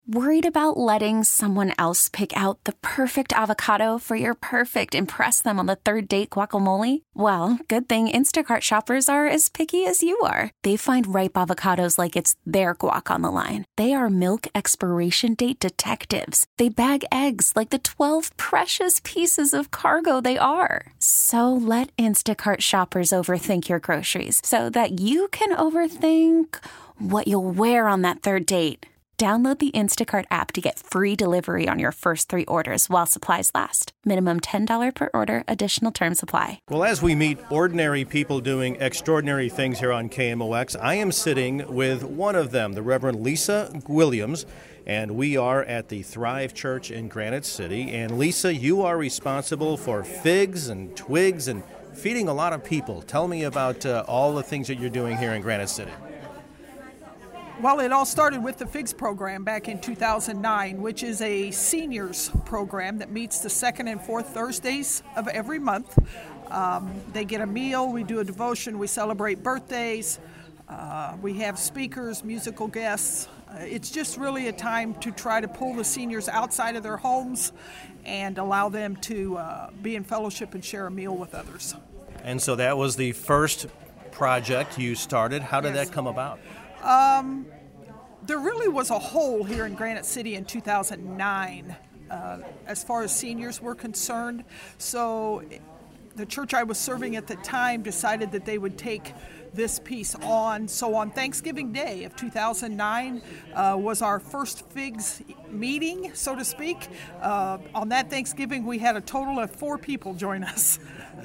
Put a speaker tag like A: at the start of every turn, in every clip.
A: Worried about letting someone else pick out the perfect avocado for your perfect impress them on the third date guacamole? Well, good thing Instacart shoppers are as picky as you are. They find ripe avocados like it's their guac on the line. They are milk expiration date detectives. They bag eggs like the 12 precious pieces of cargo they are. So let Instacart shoppers overthink your groceries so that you can overthink what you'll wear on that third date. Download the Instacart app to get free delivery on your first 3 orders while supplies last. Minimum $10 per order. Additional terms apply.
B: Well, as we meet ordinary people doing extraordinary things here on KMOX, I am sitting with one of them, the Reverend Lisa Williams, and we are at the Thrive Church in Granite City. And Lisa, you are responsible for figs and twigs and feeding a lot of people. Tell me about all the things that you're doing here in Granite City.
C: Well, it all started with the FIGS program back in 2009, which is a seniors program that meets the second and fourth Thursdays of every month. They get a meal, we do a devotion, we celebrate birthdays, we have speakers, musical guests. It's just really a time to try to pull the seniors outside of their homes and allow them to be in fellowship and share a meal with others.
B: And so that was the first project you started. How did that come about?
C: There really was a hole here in Granite City in 2009 as far as seniors were concerned. So the church I was serving at the time decided that they would take this piece on. So on Thanksgiving Day of 2009 was our first FIGS meeting, so to speak. On that Thanksgiving, we had a total of 4 people join us.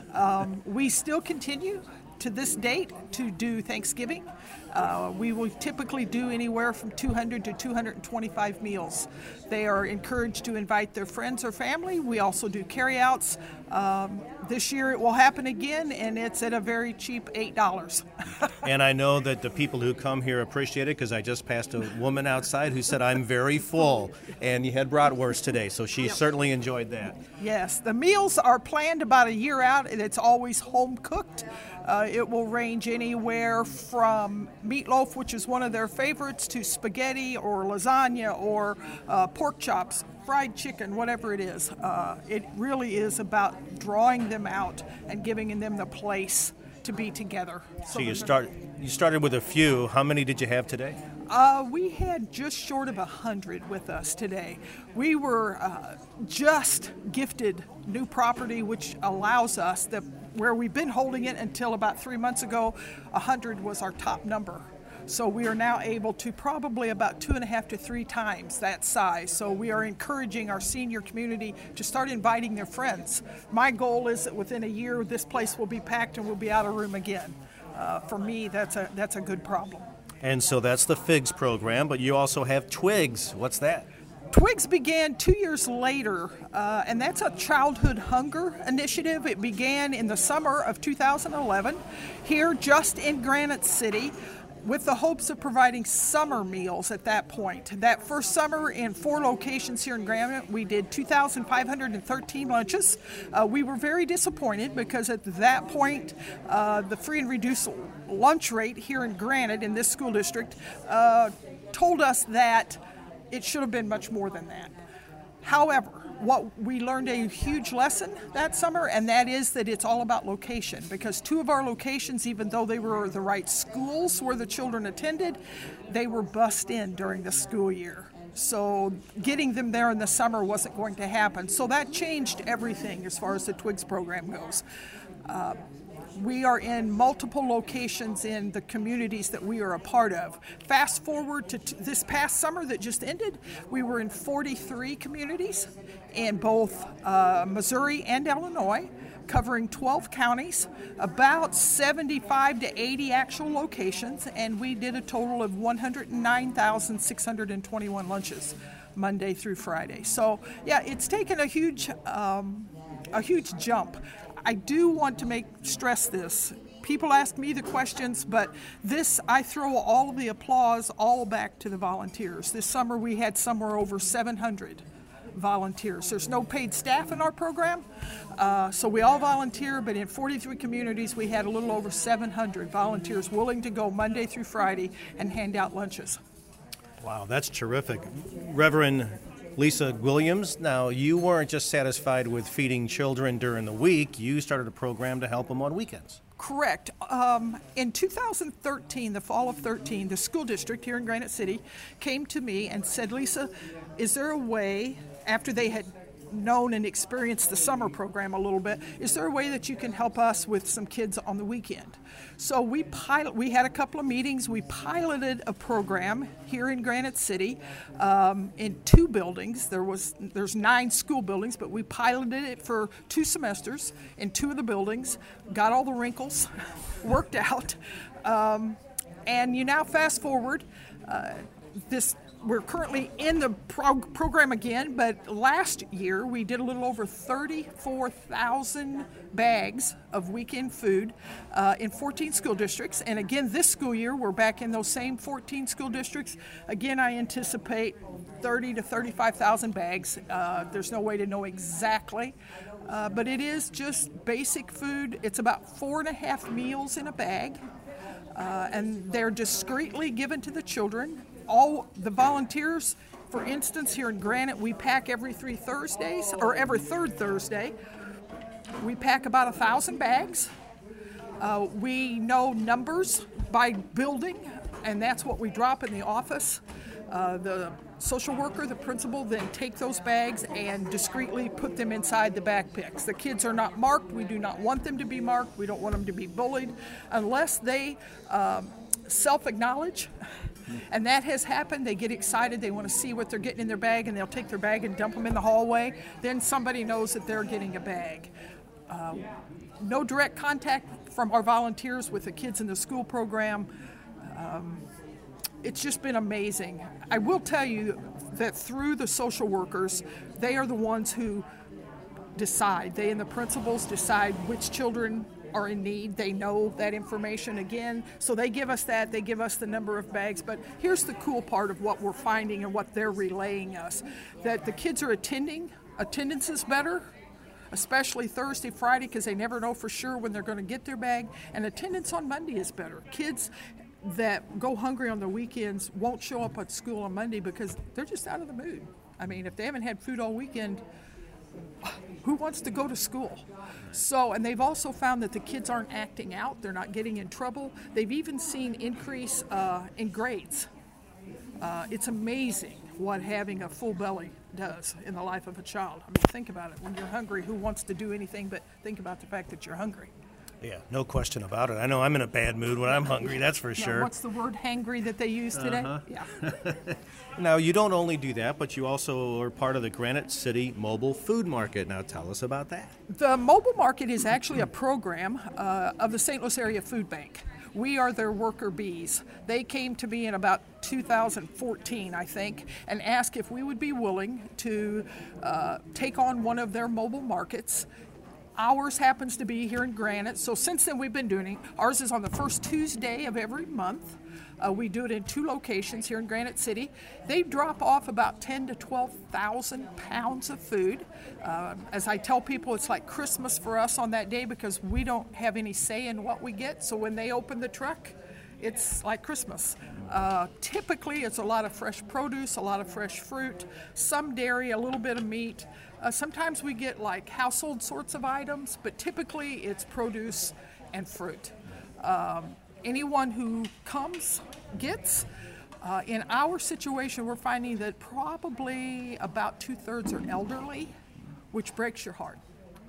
C: We still continue to this date to do Thanksgiving. We will typically do anywhere from 200 to 225 meals. They are encouraged to invite their friends or family. We also do carryouts. This year it will happen again, and it's at a very cheap $8.
B: And I know that the people who come here appreciate it, because I just passed a woman outside who said, "I'm very full," and you had bratwurst today, so she certainly enjoyed that.
C: Yes, the meals are planned about a year out, and it's always home cooked. It will range anywhere from meatloaf, which is one of their favorites, to spaghetti or lasagna or pork chops, fried chicken, whatever it is. It really is about drawing them out and giving them the place to be together.
B: So you started with a few. How many did you have today?
C: We had just short of 100 with us today. We were just gifted new property, which allows us, where we've been holding it until about 3 months ago, 100 was our top number. So we are now able to probably about 2.5 to 3 times that size. So we are encouraging our senior community to start inviting their friends. My goal is that within a year, this place will be packed and we'll be out of room again. For me, that's a good problem.
B: And so that's the FIGS program, but you also have Twigs. What's that?
C: Twigs began 2 years later, and that's a childhood hunger initiative. It began in the summer of 2011 here just in Granite City, with the hopes of providing summer meals at that point. That first summer in 4 locations here in Granite, we did 2,513 lunches. We were very disappointed because at that point, the free and reduced lunch rate here in Granite in this school district told us that it should have been much more than that. However, we learned a huge lesson that summer, and that is that it's all about location, because 2 of our locations, even though they were the right schools where the children attended, they were bussed in during the school year. So getting them there in the summer wasn't going to happen. So that changed everything as far as the Twigs program goes. We are in multiple locations in the communities that we are a part of. Fast forward to this past summer that just ended, we were in 43 communities in both Missouri and Illinois, covering 12 counties, about 75 to 80 actual locations, and we did a total of 109,621 lunches Monday through Friday. So yeah, it's taken a huge jump. I do want to stress this. People ask me the questions, but I throw all of the applause all back to the volunteers. This summer we had somewhere over 700 volunteers. There's no paid staff in our program, so we all volunteer, but in 43 communities we had a little over 700 volunteers willing to go Monday through Friday and hand out lunches.
B: Wow, that's terrific. Reverend Lisa Williams, now you weren't just satisfied with feeding children during the week, you started a program to help them on weekends.
C: Correct. In 2013, the fall of 13, the school district here in Granite City came to me and said, Lisa, is there a way, after they had known and experienced the summer program a little bit, is there a way that you can help us with some kids on the weekend? So we had a couple of meetings. We piloted a program here in Granite City in 2 buildings. There's 9 school buildings, but we piloted it for 2 semesters in 2 of the buildings, got all the wrinkles worked out. And you now fast forward, we're currently in the program again, but last year we did a little over 34,000 bags of weekend food in 14 school districts. And again, this school year, we're back in those same 14 school districts. Again, I anticipate 30 to 35,000 bags. There's no way to know exactly, but it is just basic food. It's about 4.5 meals in a bag, and they're discreetly given to the children. All the volunteers, for instance, here in Granite, we pack every 3 Thursdays, or every 3rd Thursday. We pack about 1,000 bags. We know numbers by building, and that's what we drop in the office. The social worker, the principal, then take those bags and discreetly put them inside the backpacks. The kids are not marked. We do not want them to be marked. We don't want them to be bullied unless they self-acknowledge. And that has happened. They get excited. They want to see what they're getting in their bag, and they'll take their bag and dump them in the hallway. Then somebody knows that they're getting a bag. No direct contact from our volunteers with the kids in the school program. It's just been amazing. I will tell you that through the social workers, they are the ones who decide. They and the principals decide which children are in need. They know that information again, so they give us that. They give us the number of bags. But here's the cool part of what we're finding and what they're relaying us, that the kids are attending. Attendance is better, especially Thursday, Friday, because they never know for sure when they're going to get their bag. And attendance on Monday is better. Kids that go hungry on the weekends won't show up at school on Monday because they're just out of the mood. I mean, if they haven't had food all weekend, who wants to go to school? So, and they've also found that the kids aren't acting out. They're not getting in trouble. They've even seen increase in grades. It's amazing what having a full belly does in the life of a child. I mean, think about it. When you're hungry, who wants to do anything but think about the fact that you're hungry?
B: Yeah, no question about it. I know I'm in a bad mood when I'm hungry, that's for sure.
C: What's the word hangry that they use today? Yeah.
B: Now, you don't only do that, but you also are part of the Granite City Mobile Food Market. Now, tell us about that.
C: The Mobile Market is actually a program of the St. Louis Area Food Bank. We are their worker bees. They came to me in about 2014, I think, and asked if we would be willing to take on one of their mobile markets. Ours happens to be here in Granite, so since then we've been doing it. Ours is on the first Tuesday of every month. We do it in 2 locations here in Granite City. They drop off about 10 to 12,000 pounds of food. As I tell people, it's like Christmas for us on that day because we don't have any say in what we get. So when they open the truck, it's like Christmas. Typically, it's a lot of fresh produce, a lot of fresh fruit, some dairy, a little bit of meat. Sometimes we get like household sorts of items, but typically it's produce and fruit. Anyone who comes gets. In our situation, we're finding that probably about 2/3 are elderly, which breaks your heart.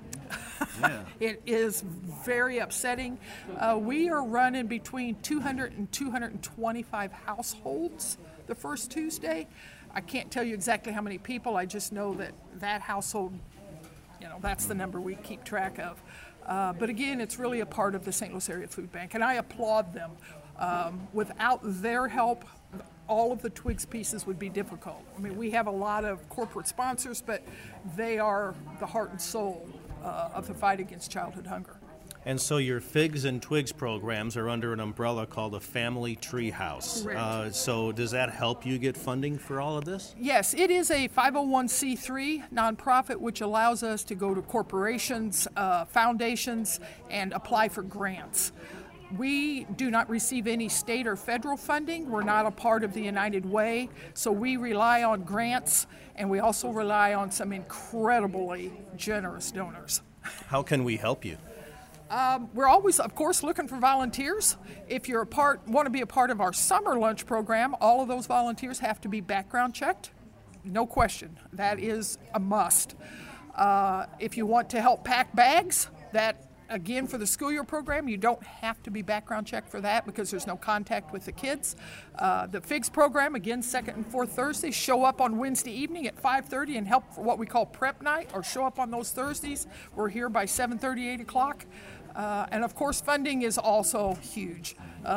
C: Yeah. It is very upsetting. We are running between 200 and 225 households the first Tuesday. I can't tell you exactly how many people. I just know that household, that's the number we keep track of. But again, it's really a part of the St. Louis Area Food Bank, and I applaud them. Without their help, all of the Twigs pieces would be difficult. I mean, we have a lot of corporate sponsors, but they are the heart and soul of the fight against childhood hunger.
B: And so your Figs and Twigs programs are under an umbrella called a Family Treehouse. So does that help you get funding for all of this?
C: Yes, it is a 501c3 nonprofit, which allows us to go to corporations, foundations, and apply for grants. We do not receive any state or federal funding. We're not a part of the United Way, so we rely on grants, and we also rely on some incredibly generous donors.
B: How can we help you?
C: We're always, of course, looking for volunteers. If you're want to be a part of our summer lunch program, all of those volunteers have to be background checked. No question. That is a must. If you want to help pack bags, that, again, for the school year program, you don't have to be background checked for that because there's no contact with the kids. The FIGS program, again, second and fourth Thursdays, show up on Wednesday evening at 5:30 and help for what we call prep night, or show up on those Thursdays. We're here by 7:30, 8 o'clock. And of course, funding is also huge.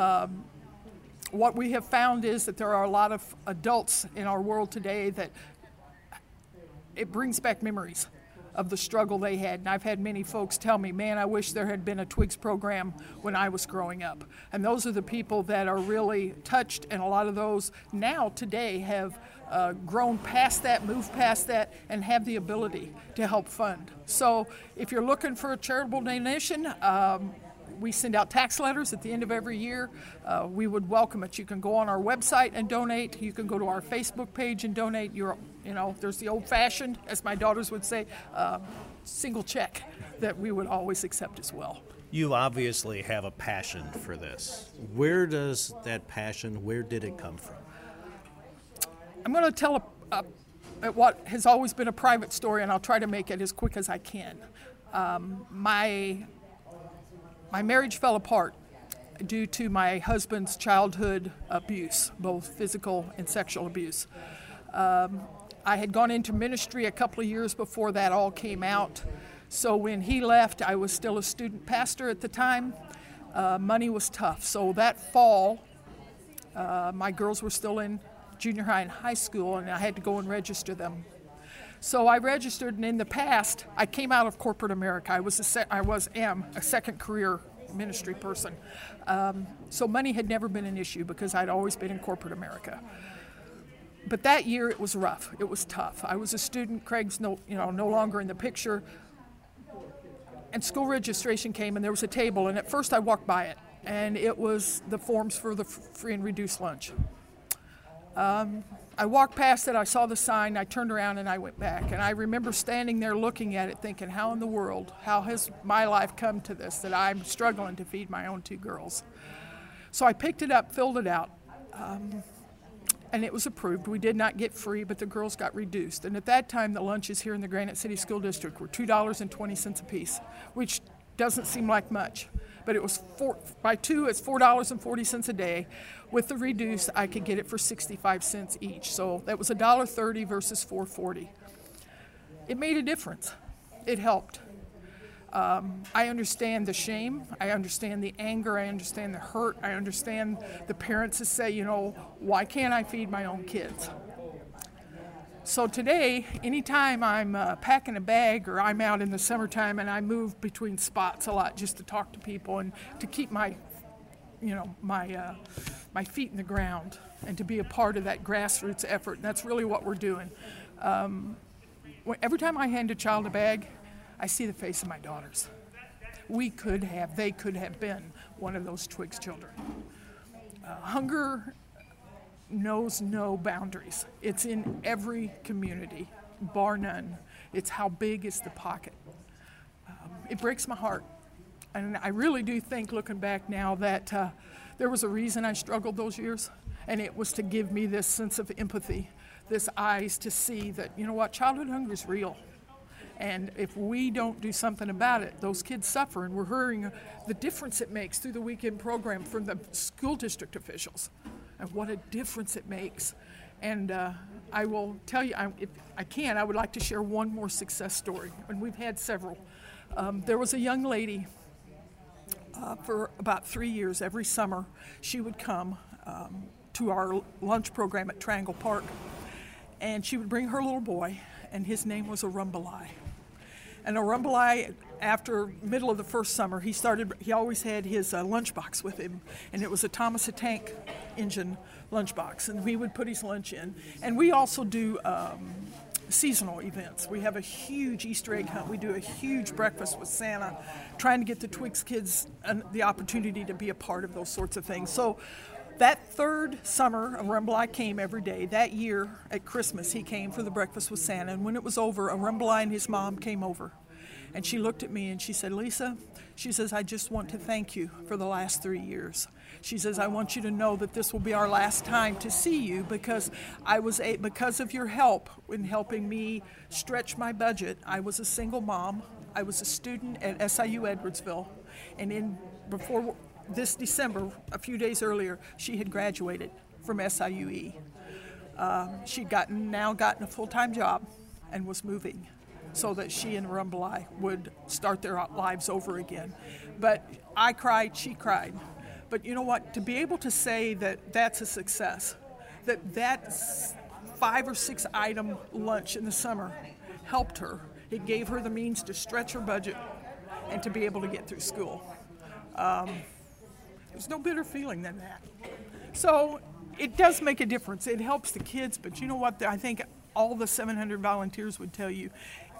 C: What we have found is that there are a lot of adults in our world today that it brings back memories of the struggle they had. And I've had many folks tell me, man, I wish there had been a Twigs program when I was growing up. And those are the people that are really touched, and a lot of those now today have grown past that, moved past that, and have the ability to help fund. So if you're looking for a charitable donation, we send out tax letters at the end of every year. We would welcome it. You can go on our website and donate. You can go to our Facebook page and donate. There's the old-fashioned, as my daughters would say, single check that we would always accept as well.
B: You obviously have a passion for this. Where does that passion, where did it come from?
C: I'm going to tell what has always been a private story, and I'll try to make it as quick as I can. My marriage fell apart due to my husband's childhood abuse, both physical and sexual abuse. I had gone into ministry a couple of years before that all came out. So when he left, I was still a student pastor at the time. Money was tough. So that fall, my girls were still in junior high and high school, and I had to go and register them. So I registered, and in the past, I came out of corporate America. I am a second career ministry person. So money had never been an issue because I'd always been in corporate America. But that year it was rough. It was tough. I was a student. Craig's no longer in the picture. And school registration came, and there was a table. And at first I walked by it, and it was the forms for the free and reduced lunch. I walked past it. I saw the sign. I turned around and I went back. And I remember standing there looking at it, thinking, how in the world, how has my life come to this, that I'm struggling to feed my own two girls? So I picked it up, filled it out. And it was approved. We did not get free, but the girls got reduced. And at that time, the lunches here in the Granite City School District were $2.20 a piece, which doesn't seem like much. But it was by two, it's $4.40 a day. With the reduced, I could get it for 65 cents each. So that was $1.30 versus $4.40. It made a difference. It helped. I understand the shame, I understand the anger, I understand the hurt, I understand the parents that say, why can't I feed my own kids? So today, anytime I'm packing a bag or I'm out in the summertime and I move between spots a lot just to talk to people and to keep my feet in the ground and to be a part of that grassroots effort, and that's really what we're doing. Every time I hand a child a bag, I see the face of my daughters. They could have been one of those Twigs children. Hunger knows no boundaries. It's in every community, bar none. It's how big is the pocket. It breaks my heart. And I really do think, looking back now, that there was a reason I struggled those years, and it was to give me this sense of empathy, this eyes to see that, childhood hunger is real. And if we don't do something about it, those kids suffer, and we're hearing the difference it makes through the weekend program from the school district officials, and what a difference it makes. And I will tell you, if I can, I would like to share one more success story, and we've had several. There was a young lady for about 3 years, every summer, she would come to our lunch program at Triangle Park, and she would bring her little boy, and his name was Arumbalai. And Arumbalai, after middle of the first summer, he always had his lunchbox with him, and it was a Thomas the Tank Engine lunchbox, and we would put his lunch in. And we also do seasonal events. We have a huge Easter egg hunt. We do a huge breakfast with Santa, trying to get the Twiggs kids the opportunity to be a part of those sorts of things. So that third summer, Arumbalai came every day. That year at Christmas, he came for the breakfast with Santa. And when it was over, Arumbalai and his mom came over. And she looked at me and she said, Lisa, she says, I just want to thank you for the last 3 years. She says, I want you to know that this will be our last time to see you because because of your help in helping me stretch my budget. I was a single mom. I was a student at SIU Edwardsville. And before this December, a few days earlier, she had graduated from SIUE. She'd now gotten a full-time job and was moving so that she and Arumbalai would start their lives over again. But I cried, she cried. But you know what? To be able to say that that's a success, that 5 or 6 item lunch in the summer helped her. It gave her the means to stretch her budget and to be able to get through school. There's no better feeling than that. So it does make a difference. It helps the kids, but you know what? I think all the 700 volunteers would tell you,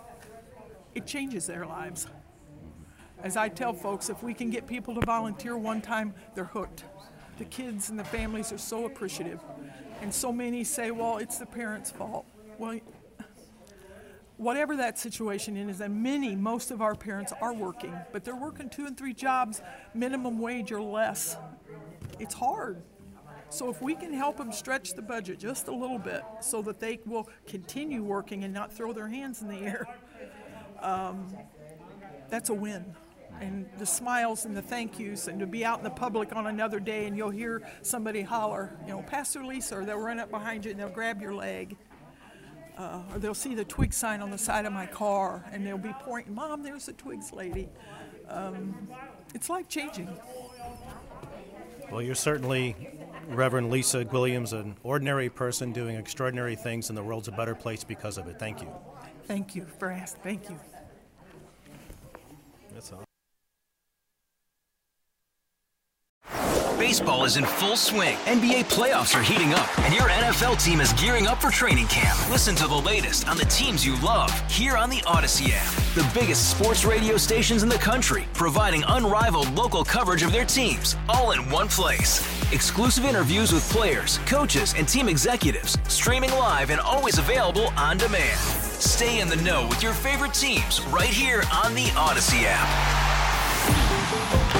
C: it changes their lives. As I tell folks, if we can get people to volunteer one time, they're hooked. The kids and the families are so appreciative. And so many say, well, it's the parents' fault. Well, whatever that situation is, and most of our parents are working, but they're working 2 and 3 jobs, minimum wage or less. It's hard. So if we can help them stretch the budget just a little bit so that they will continue working and not throw their hands in the air, that's a win. And the smiles and the thank yous, and to be out in the public on another day and you'll hear somebody holler, Pastor Lisa, or they'll run up behind you and they'll grab your leg. Or they'll see the Twiggs sign on the side of my car and they'll be pointing, Mom, there's the Twiggs lady. It's life-changing.
B: Well, you're certainly, Reverend Lisa Williams, an ordinary person doing extraordinary things, and the world's a better place because of it. Thank you.
C: Thank you for asking. Thank you.
B: That's all.
D: Baseball is in full swing. NBA playoffs are heating up, and your NFL team is gearing up for training camp. Listen to the latest on the teams you love here on the Odyssey app. The biggest sports radio stations in the country, providing unrivaled local coverage of their teams, all in one place. Exclusive interviews with players, coaches, and team executives, streaming live and always available on demand. Stay in the know with your favorite teams right here on the Odyssey app.